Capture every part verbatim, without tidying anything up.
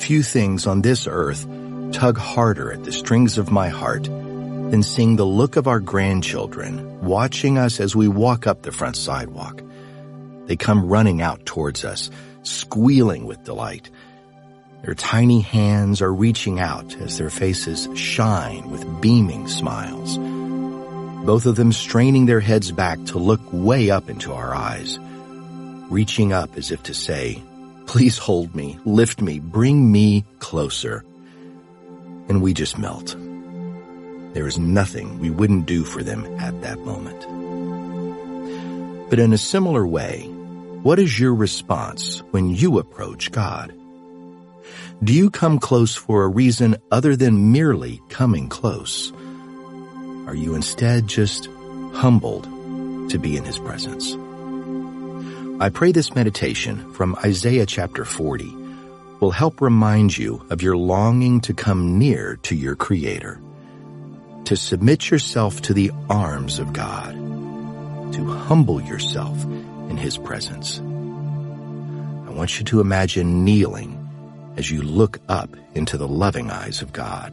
Few things on this earth tug harder at the strings of my heart than seeing the look of our grandchildren watching us as we walk up the front sidewalk. They come running out towards us, squealing with delight. Their tiny hands are reaching out as their faces shine with beaming smiles. Both of them straining their heads back to look way up into our eyes, reaching up as if to say, "Please hold me, lift me, bring me closer." And we just melt. There is nothing we wouldn't do for them at that moment. But in a similar way, what is your response when you approach God? Do you come close for a reason other than merely coming close? Are you instead just humbled to be in His presence? I pray this meditation from Isaiah chapter forty will help remind you of your longing to come near to your Creator, to submit yourself to the arms of God, to humble yourself in His presence. I want you to imagine kneeling as you look up into the loving eyes of God.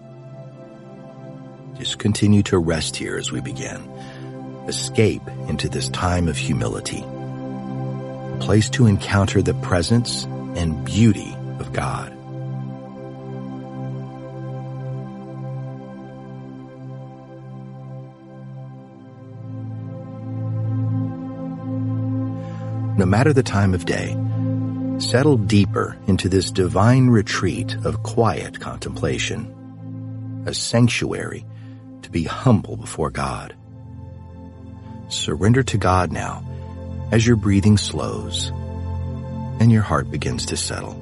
Just continue to rest here as we begin. Escape into this time of humility, a place to encounter the presence and beauty of God. No matter the time of day, settle deeper into this divine retreat of quiet contemplation, a sanctuary to be humble before God. Surrender to God now as your breathing slows and your heart begins to settle.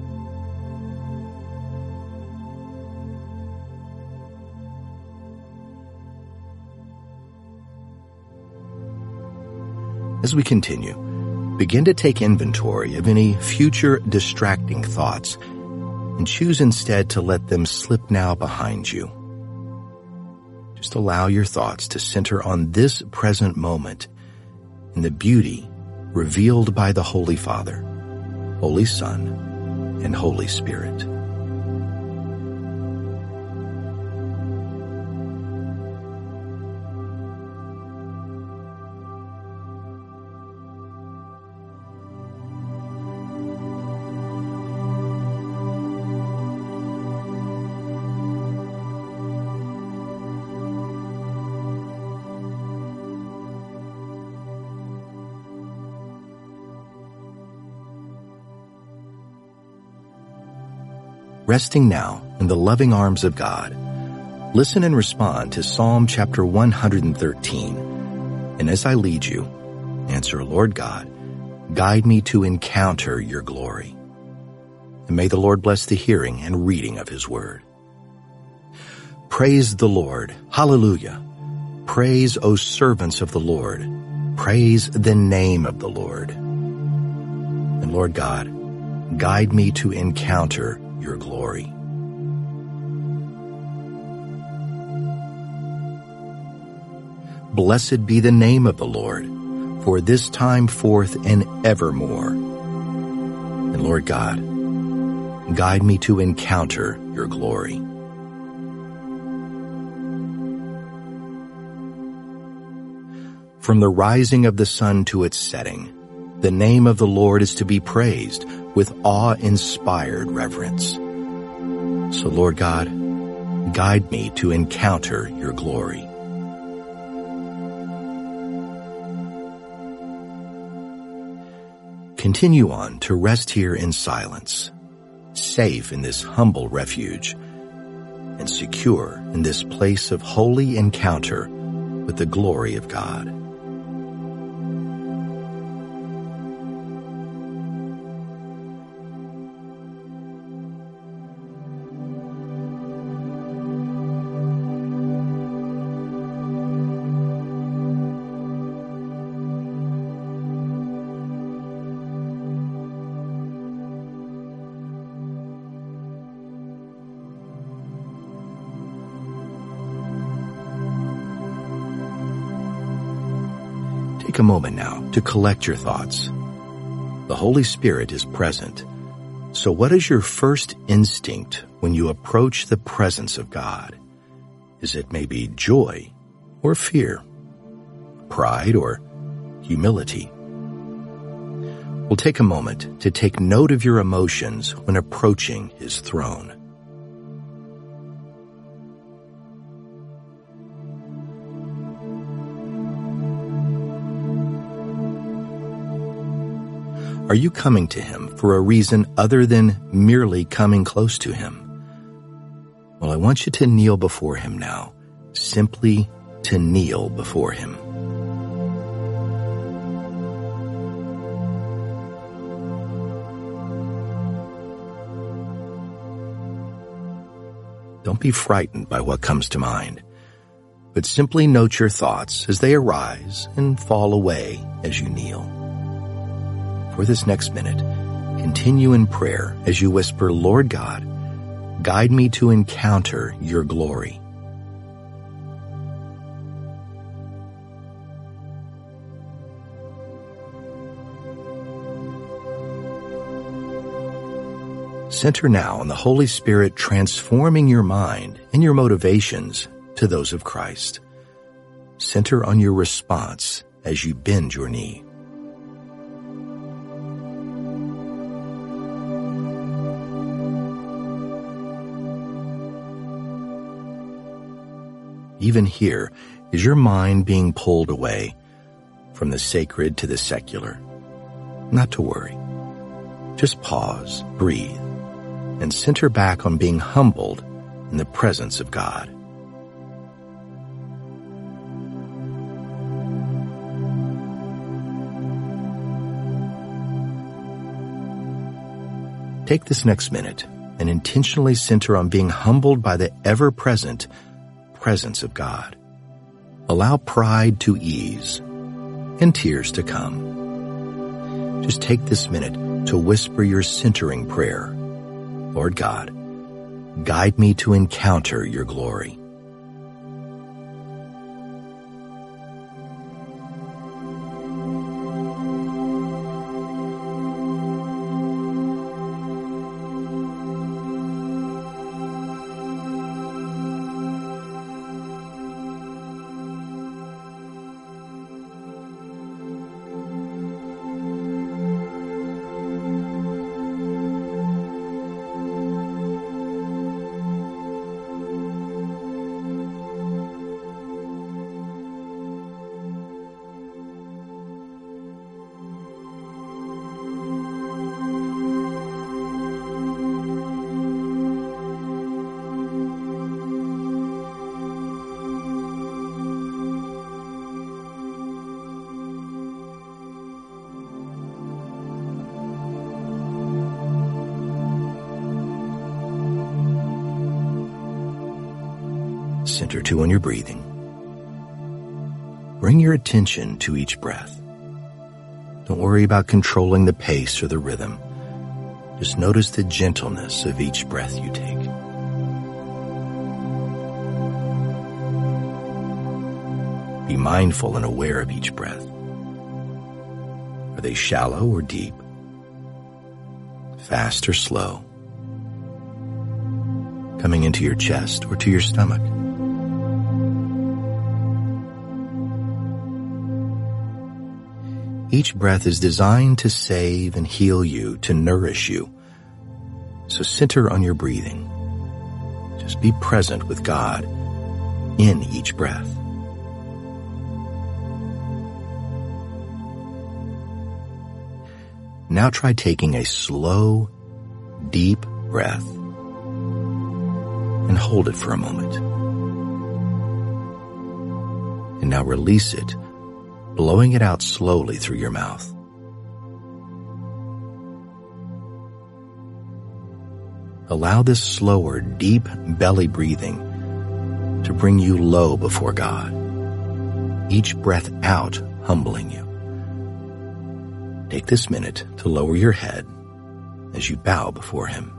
As we continue, begin to take inventory of any future distracting thoughts and choose instead to let them slip now behind you. Just allow your thoughts to center on this present moment and the beauty revealed by the Holy Father, Holy Son, and Holy Spirit. Resting now in the loving arms of God, listen and respond to Psalm chapter one hundred thirteen. And as I lead you, answer, "Lord God, guide me to encounter your glory." And may the Lord bless the hearing and reading of His word. Praise the Lord. Hallelujah. Praise, O servants of the Lord. Praise the name of the Lord. And Lord God, guide me to encounter your glory. Blessed be the name of the Lord, for this time forth and evermore. And Lord God, guide me to encounter your glory. From the rising of the sun to its setting, the name of the Lord is to be praised with awe-inspired reverence. So, Lord God, guide me to encounter your glory. Continue on to rest here in silence, safe in this humble refuge, and secure in this place of holy encounter with the glory of God. Take a moment now to collect your thoughts. The Holy Spirit is present, So what is your first instinct when you approach the presence of God? Is it maybe joy or fear, pride or humility? We'll take a moment to take note of your emotions when approaching His throne. Are you coming to Him for a reason other than merely coming close to Him? Well, I want you to kneel before Him now, simply to kneel before Him. Don't be frightened by what comes to mind, but simply note your thoughts as they arise and fall away as you kneel. For this next minute, continue in prayer as you whisper, Lord God, guide me to encounter your glory. Center now on the Holy Spirit transforming your mind and your motivations to those of Christ. Center on your response as you bend your knee. Even here, is your mind being pulled away from the sacred to the secular? Not to worry. Just pause, breathe, and center back on being humbled in the presence of God. Take this next minute and intentionally center on being humbled by the ever-present presence of God. Allow pride to ease and tears to come. Just take this minute to whisper your centering prayer. Lord God, guide me to encounter your glory. Center too on your breathing. Bring your attention to each breath. Don't worry about controlling the pace or the rhythm. Just notice the gentleness of each breath you take. Be mindful and aware of each breath. Are they shallow or deep? Fast or slow? Coming into your chest or to your stomach? Each breath is designed to save and heal you, to nourish you. So center on your breathing. Just be present with God in each breath. Now try taking a slow, deep breath and hold it for a moment. And now release it, blowing it out slowly through your mouth. Allow this slower, deep belly breathing to bring you low before God. Each breath out, humbling you. Take this minute to lower your head as you bow before Him.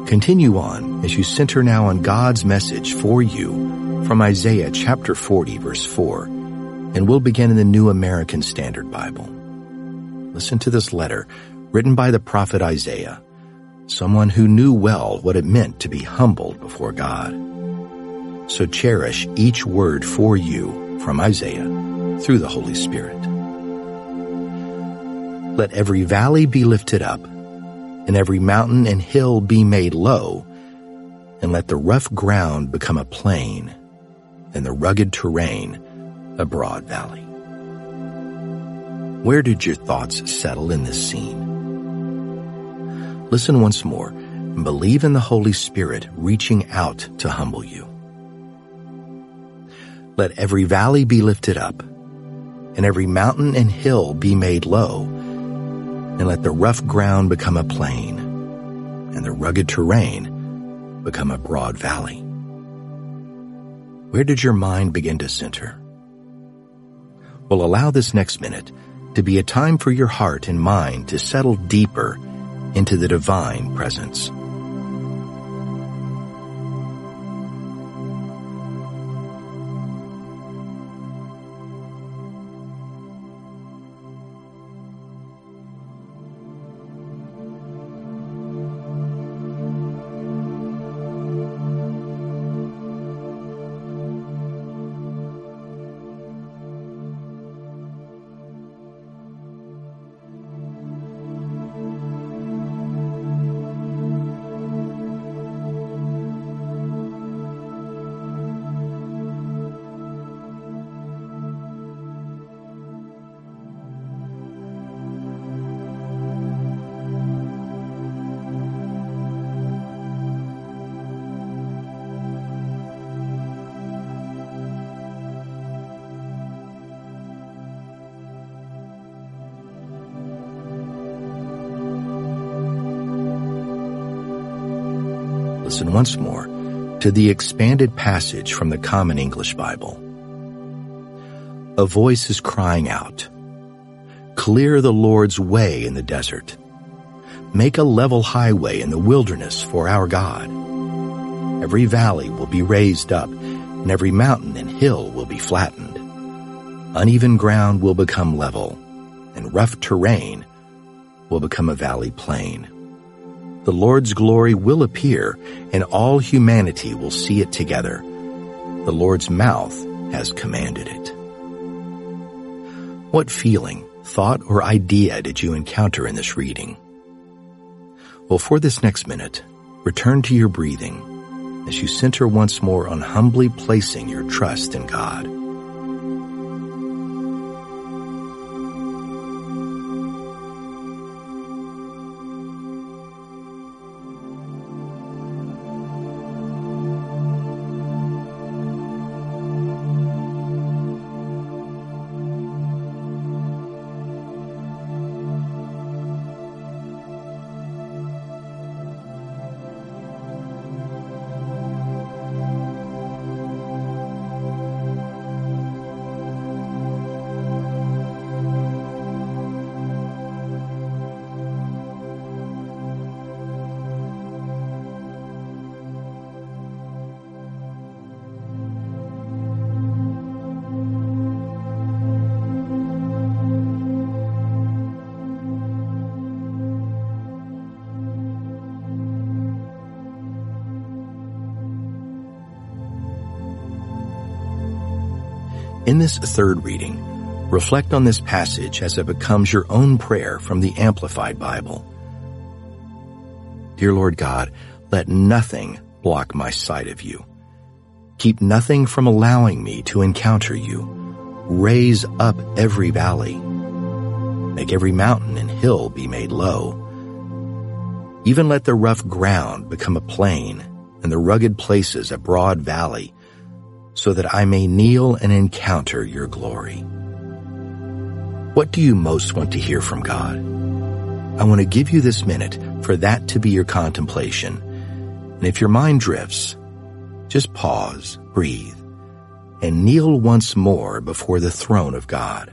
Continue on as you center now on God's message for you from Isaiah chapter forty, verse four, and we'll begin in the New American Standard Bible. Listen to this letter written by the prophet Isaiah, someone who knew well what it meant to be humbled before God. So cherish each word for you from Isaiah through the Holy Spirit. Let every valley be lifted up, and every mountain and hill be made low, and let the rough ground become a plain, and the rugged terrain a broad valley. Where did your thoughts settle in this scene? Listen once more and believe in the Holy Spirit reaching out to humble you. Let every valley be lifted up, and every mountain and hill be made low, and let the rough ground become a plain, and the rugged terrain become a broad valley. Where did your mind begin to center? Well, allow this next minute to be a time for your heart and mind to settle deeper into the divine presence. Listen once more to the expanded passage from the Common English Bible. A voice is crying out, "Clear the Lord's way in the desert. Make a level highway in the wilderness for our God. Every valley will be raised up, and every mountain and hill will be flattened. Uneven ground will become level, and rough terrain will become a valley plain. The Lord's glory will appear, and all humanity will see it together. The Lord's mouth has commanded it." What feeling, thought, or idea did you encounter in this reading? Well, for this next minute, return to your breathing as you center once more on humbly placing your trust in God. In this third reading, reflect on this passage as it becomes your own prayer from the Amplified Bible. Dear Lord God, let nothing block my sight of you. Keep nothing from allowing me to encounter you. Raise up every valley. Make every mountain and hill be made low. Even let the rough ground become a plain and the rugged places a broad valley, so that I may kneel and encounter your glory. What do you most want to hear from God? I want to give you this minute for that to be your contemplation. And if your mind drifts, just pause, breathe, and kneel once more before the throne of God.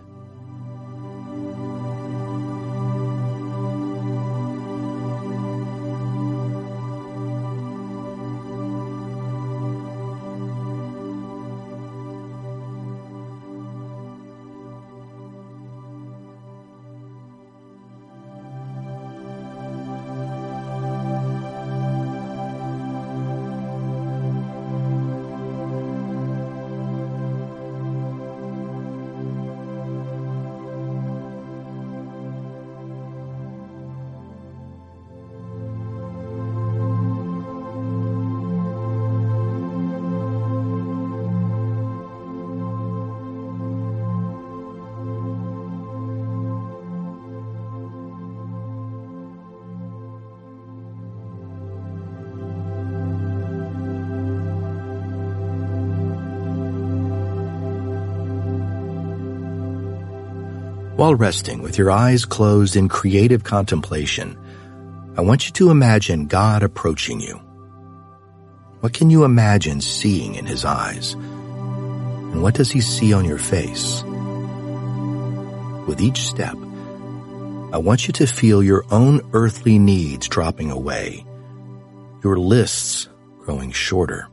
While resting with your eyes closed in creative contemplation, I want you to imagine God approaching you. What can you imagine seeing in his eyes? And what does he see on your face? With each step, I want you to feel your own earthly needs dropping away, your lists growing shorter,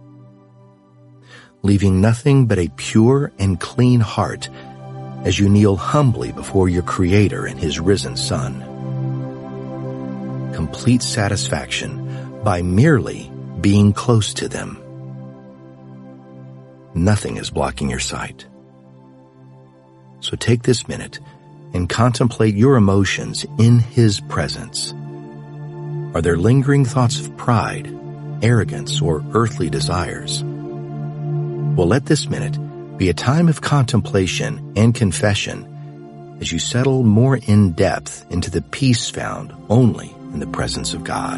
leaving nothing but a pure and clean heart as you kneel humbly before your Creator and his risen Son. Complete satisfaction by merely being close to them. Nothing is blocking your sight. So take this minute and contemplate your emotions in his presence. Are there lingering thoughts of pride, arrogance, or earthly desires? Well, let this minute be a time of contemplation and confession as you settle more in depth into the peace found only in the presence of God.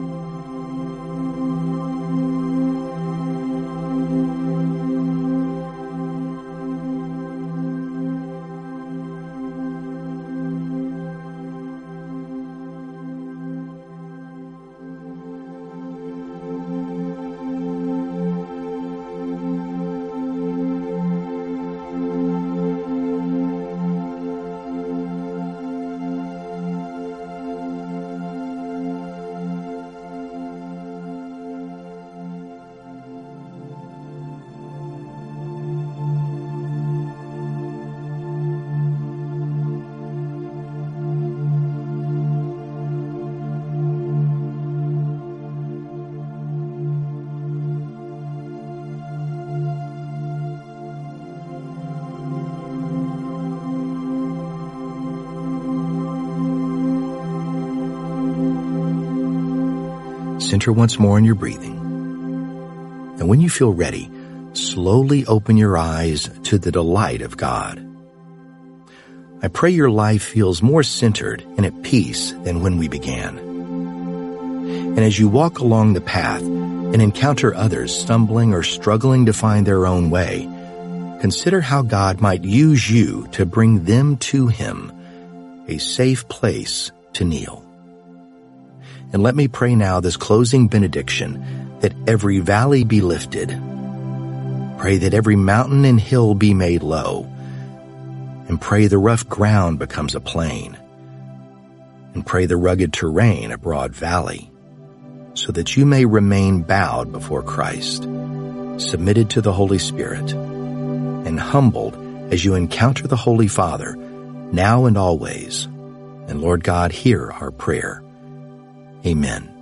Center once more in your breathing. And when you feel ready, slowly open your eyes to the delight of God. I pray your life feels more centered and at peace than when we began. And as you walk along the path and encounter others stumbling or struggling to find their own way, consider how God might use you to bring them to him, a safe place to kneel. And let me pray now this closing benediction, that every valley be lifted. Pray that every mountain and hill be made low. And pray the rough ground becomes a plain. And pray the rugged terrain a broad valley, so that you may remain bowed before Christ, submitted to the Holy Spirit, and humbled as you encounter the Holy Father, now and always. And Lord God, hear our prayer. Amen.